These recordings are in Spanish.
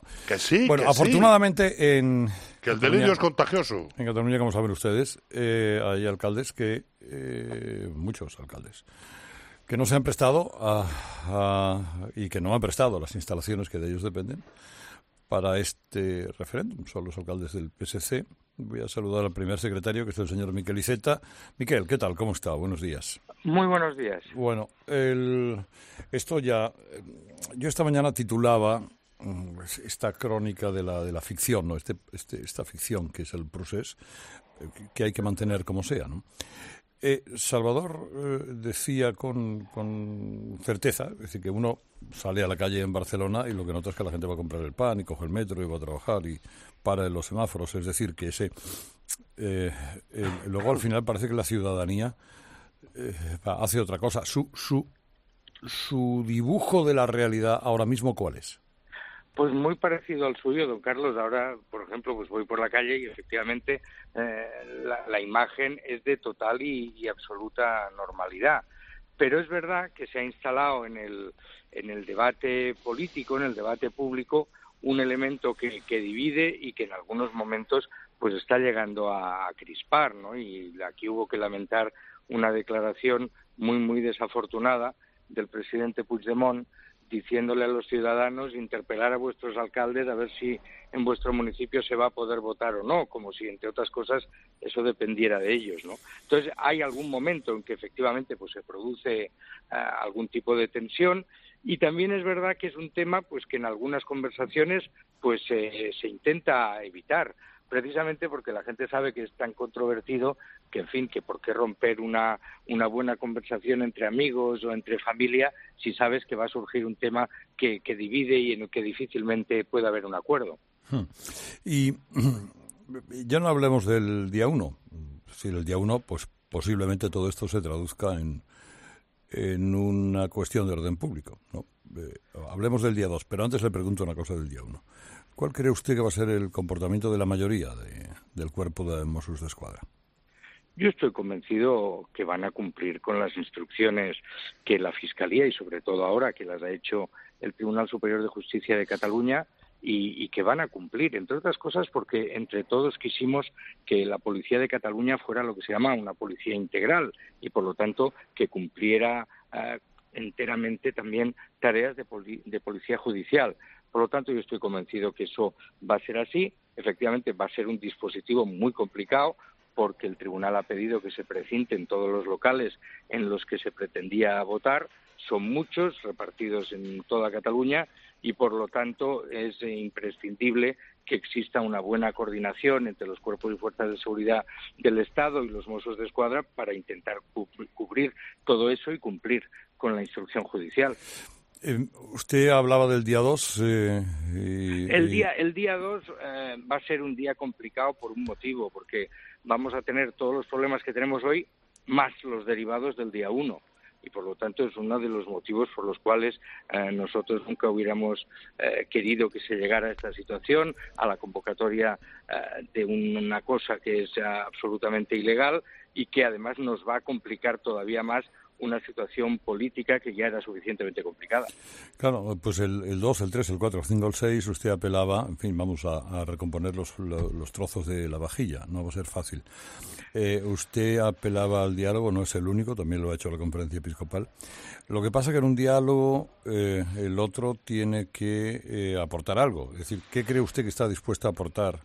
Que sí, bueno, que afortunadamente sí. Que el delirio es contagioso. En Cataluña, como saben ustedes, hay alcaldes muchos alcaldes, que no se han prestado y que no han prestado las instalaciones que de ellos dependen para este referéndum. Son los alcaldes del PSC. Voy a saludar al primer secretario, que es el señor Miquel Iceta. Miquel, ¿qué tal? ¿Cómo está? Buenos días. Muy buenos días. Bueno, esto ya... Yo esta mañana titulaba esta crónica de la ficción, ¿no? Esta ficción que es el procés, que hay que mantener como sea, ¿no? Salvador decía con certeza, es decir, que uno sale a la calle en Barcelona y lo que nota es que la gente va a comprar el pan y coge el metro y va a trabajar y para en los semáforos, es decir, que luego al final parece que la ciudadanía hace otra cosa. Su dibujo de la realidad ahora mismo, ¿cuál es? Pues muy parecido al suyo, don Carlos. Ahora, por ejemplo, pues voy por la calle y efectivamente la imagen es de total y absoluta normalidad. Pero es verdad que se ha instalado en el debate político, en el debate público, un elemento que divide y que en algunos momentos pues está llegando a crispar, ¿no? Y aquí hubo que lamentar una declaración muy desafortunada del presidente Puigdemont, diciéndole a los ciudadanos, interpelar a vuestros alcaldes a ver si en vuestro municipio se va a poder votar o no, como si, entre otras cosas, eso dependiera de ellos, ¿no? Entonces, hay algún momento en que efectivamente pues se produce algún tipo de tensión, y también es verdad que es un tema pues que en algunas conversaciones pues se intenta evitar, precisamente porque la gente sabe que es tan controvertido que, en fin, que por qué romper una buena conversación entre amigos o entre familia si sabes que va a surgir un tema que divide y en el que difícilmente puede haber un acuerdo. Y ya no hablemos del día 1. Si el día 1, pues posiblemente todo esto se traduzca en una cuestión de orden público, ¿no? Hablemos del día 2, pero antes le pregunto una cosa del día 1. ¿Cuál cree usted que va a ser el comportamiento de la mayoría del cuerpo de Mossos d'Esquadra? Yo estoy convencido que van a cumplir con las instrucciones que la Fiscalía, y sobre todo ahora que las ha hecho el Tribunal Superior de Justicia de Cataluña, y que van a cumplir, entre otras cosas porque entre todos quisimos que la Policía de Cataluña fuera lo que se llama una policía integral y por lo tanto que cumpliera enteramente también tareas de policía judicial. Por lo tanto, yo estoy convencido que eso va a ser así. Efectivamente, va a ser un dispositivo muy complicado porque el tribunal ha pedido que se precinten todos los locales en los que se pretendía votar. Son muchos, repartidos en toda Cataluña, y por lo tanto es imprescindible que exista una buena coordinación entre los cuerpos y fuerzas de seguridad del Estado y los Mossos d'Esquadra para intentar cubrir todo eso y cumplir con la instrucción judicial. Usted hablaba del día 2. El día 2 va a ser un día complicado por un motivo, porque vamos a tener todos los problemas que tenemos hoy, más los derivados del día 1. Y por lo tanto es uno de los motivos por los cuales nosotros nunca hubiéramos querido que se llegara a esta situación, a la convocatoria de una cosa que es absolutamente ilegal y que además nos va a complicar todavía más una situación política que ya era suficientemente complicada. Claro, pues el 2, el 3, el 4, el 5, el 6, usted apelaba, en fin, vamos a recomponer los trozos de la vajilla, no va a ser fácil. Usted apelaba al diálogo, no es el único, también lo ha hecho la Conferencia Episcopal. Lo que pasa es que en un diálogo el otro tiene que aportar algo. Es decir, ¿qué cree usted que está dispuesto a aportar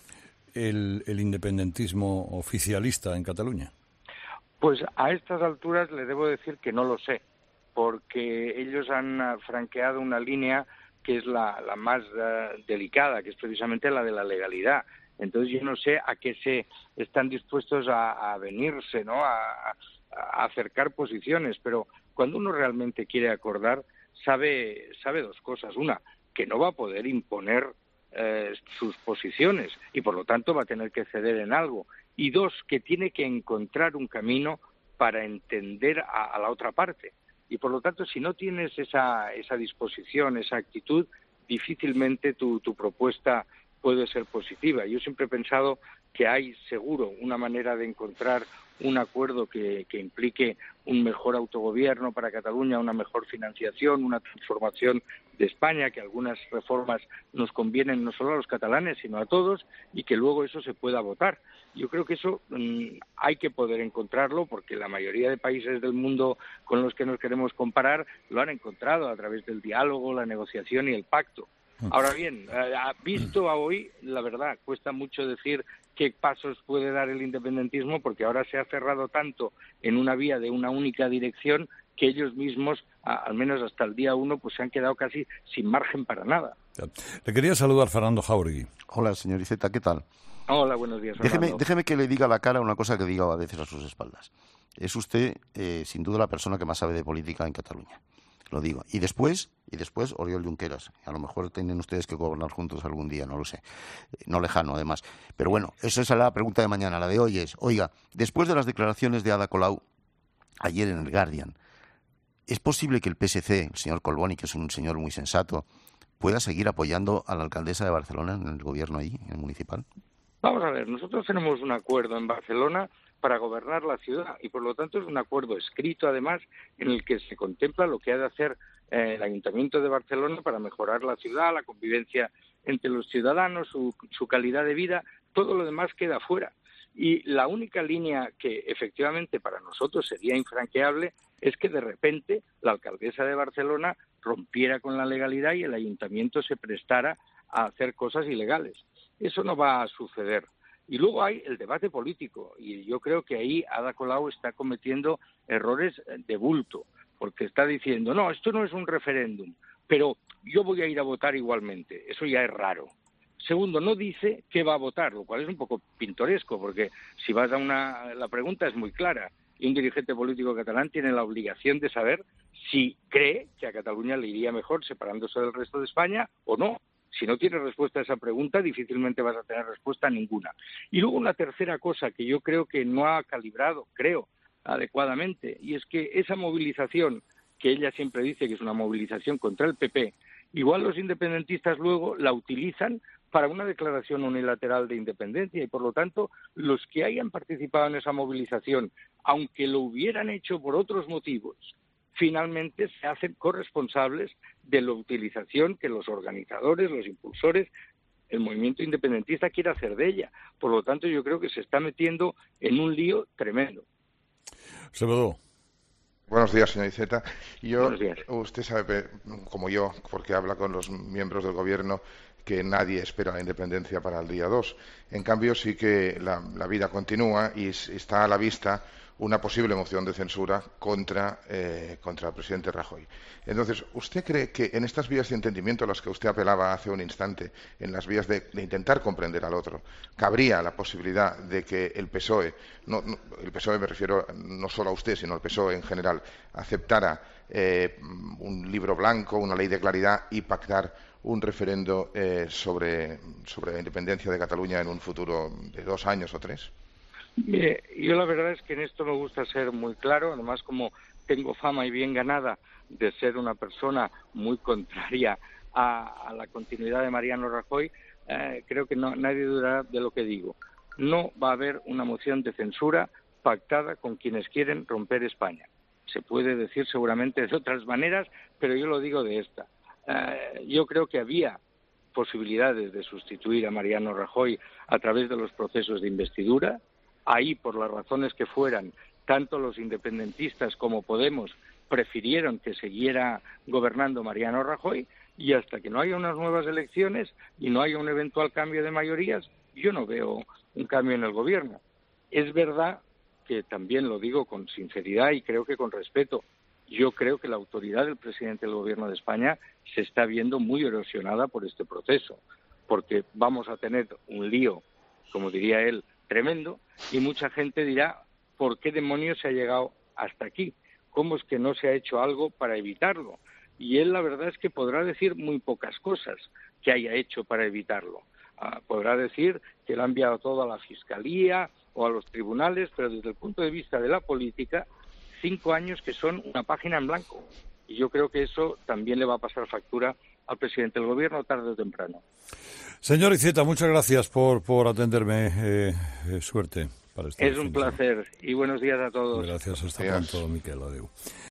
el independentismo oficialista en Cataluña? Pues a estas alturas le debo decir que no lo sé, porque ellos han franqueado una línea que es la más delicada, que es precisamente la de la legalidad. Entonces yo no sé a qué se están dispuestos a venirse, ¿no? A acercar posiciones, pero cuando uno realmente quiere acordar, sabe dos cosas. Una, que no va a poder imponer sus posiciones y por lo tanto va a tener que ceder en algo. Y dos, que tiene que encontrar un camino para entender a la otra parte. Y por lo tanto, si no tienes esa disposición, esa actitud, difícilmente tu propuesta puede ser positiva. Yo siempre he pensado que hay seguro una manera de encontrar un acuerdo que implique un mejor autogobierno para Cataluña, una mejor financiación, una transformación de España, que algunas reformas nos convienen no solo a los catalanes, sino a todos, y que luego eso se pueda votar. Yo creo que eso hay que poder encontrarlo, porque la mayoría de países del mundo con los que nos queremos comparar lo han encontrado a través del diálogo, la negociación y el pacto. Ahora bien, visto a hoy, la verdad, cuesta mucho decir qué pasos puede dar el independentismo, porque ahora se ha cerrado tanto en una vía de una única dirección que ellos mismos, al menos hasta el día 1, pues se han quedado casi sin margen para nada. Le quería saludar Fernando Jáuregui. Hola, señor Iceta, ¿qué tal? Hola, buenos días, Fernando. Déjeme que le diga a la cara una cosa que diga a veces a sus espaldas. Es usted, sin duda, la persona que más sabe de política en Cataluña. Lo digo. Y después Oriol Junqueras. A lo mejor tienen ustedes que gobernar juntos algún día, no lo sé. No lejano, además. Pero bueno, esa es la pregunta de mañana. La de hoy es, oiga, después de las declaraciones de Ada Colau ayer en el Guardian, ¿es posible que el PSC, el señor Collboni, que es un señor muy sensato, pueda seguir apoyando a la alcaldesa de Barcelona en el gobierno allí, en el municipal? Vamos a ver, nosotros tenemos un acuerdo en Barcelona para gobernar la ciudad y por lo tanto es un acuerdo escrito además en el que se contempla lo que ha de hacer el Ayuntamiento de Barcelona para mejorar la ciudad, la convivencia entre los ciudadanos, su calidad de vida. Todo lo demás queda fuera. Y la única línea que efectivamente para nosotros sería infranqueable es que de repente la alcaldesa de Barcelona rompiera con la legalidad y el ayuntamiento se prestara a hacer cosas ilegales. Eso no va a suceder. Y luego hay el debate político, y yo creo que ahí Ada Colau está cometiendo errores de bulto, porque está diciendo, no, esto no es un referéndum, pero yo voy a ir a votar igualmente. Eso ya es raro. Segundo, no dice qué va a votar, lo cual es un poco pintoresco, porque si vas la pregunta es muy clara, y un dirigente político catalán tiene la obligación de saber si cree que a Cataluña le iría mejor separándose del resto de España o no. Si no tienes respuesta a esa pregunta, difícilmente vas a tener respuesta a ninguna. Y luego una tercera cosa que yo creo que no ha calibrado, adecuadamente, y es que esa movilización, que ella siempre dice que es una movilización contra el PP, igual los independentistas luego la utilizan para una declaración unilateral de independencia y, por lo tanto, los que hayan participado en esa movilización, aunque lo hubieran hecho por otros motivos, finalmente se hacen corresponsables de la utilización que los organizadores, los impulsores, el movimiento independentista quiere hacer de ella. Por lo tanto, yo creo que se está metiendo en un lío tremendo. Salvador. Buenos días, señor Iceta. Buenos días. Usted sabe, como yo, porque habla con los miembros del Gobierno, que nadie espera la independencia para el día 2. En cambio, sí que la vida continúa y está a la vista una posible moción de censura contra el presidente Rajoy. Entonces, ¿usted cree que en estas vías de entendimiento a las que usted apelaba hace un instante, en las vías de intentar comprender al otro, cabría la posibilidad de que el PSOE, el PSOE me refiero no solo a usted, sino al PSOE en general, aceptara un libro blanco, una ley de claridad y pactar un referendo sobre la independencia de Cataluña en un futuro de 2 años o 3? Mire, yo la verdad es que en esto me gusta ser muy claro, además como tengo fama y bien ganada de ser una persona muy contraria a la continuidad de Mariano Rajoy, creo que nadie dudará de lo que digo. No va a haber una moción de censura pactada con quienes quieren romper España. Se puede decir seguramente de otras maneras, pero yo lo digo de esta. Yo creo que había posibilidades de sustituir a Mariano Rajoy a través de los procesos de investidura. Ahí, por las razones que fueran, tanto los independentistas como Podemos prefirieron que siguiera gobernando Mariano Rajoy, y hasta que no haya unas nuevas elecciones y no haya un eventual cambio de mayorías, yo no veo un cambio en el gobierno. Es verdad que también lo digo con sinceridad y creo que con respeto. Yo creo que la autoridad del presidente del Gobierno de España se está viendo muy erosionada por este proceso, porque vamos a tener un lío, como diría él, tremendo, y mucha gente dirá, ¿por qué demonios se ha llegado hasta aquí? ¿Cómo es que no se ha hecho algo para evitarlo? Y él la verdad es que podrá decir muy pocas cosas que haya hecho para evitarlo. Podrá decir que lo ha enviado todo a la Fiscalía o a los tribunales, pero desde el punto de vista de la política, 5 años que son una página en blanco. Y yo creo que eso también le va a pasar factura al presidente del gobierno tarde o temprano. Señor Iceta, muchas gracias por atenderme. Suerte para este Es un placer y buenos días a todos. Gracias, hasta pronto, Miquel. Adeu.